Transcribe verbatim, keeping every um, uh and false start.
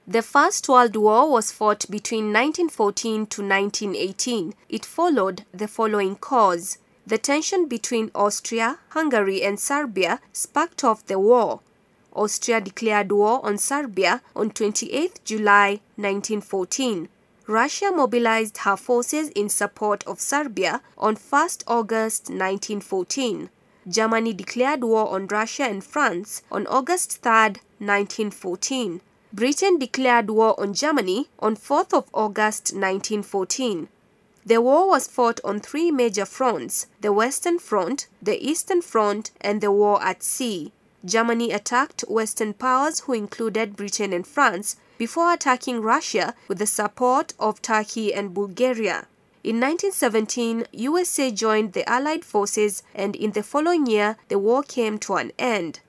The First World War was fought between nineteen fourteen to nineteen eighteen. It followed the following cause. The tension between Austria, Hungary and Serbia sparked off the war. Austria declared war on Serbia on twenty-eighth July nineteen fourteen. Russia mobilized her forces in support of Serbia on first August nineteen fourteen. Germany declared war on Russia and France on August third nineteen fourteen. Britain declared war on Germany on fourth of August nineteen fourteen. The war was fought on three major fronts: the Western Front, the Eastern Front, and the war at sea. Germany attacked Western powers who included Britain and France before attacking Russia with the support of Turkey and Bulgaria. In nineteen seventeen, U S A joined the Allied forces, and in the following year, the war came to an end.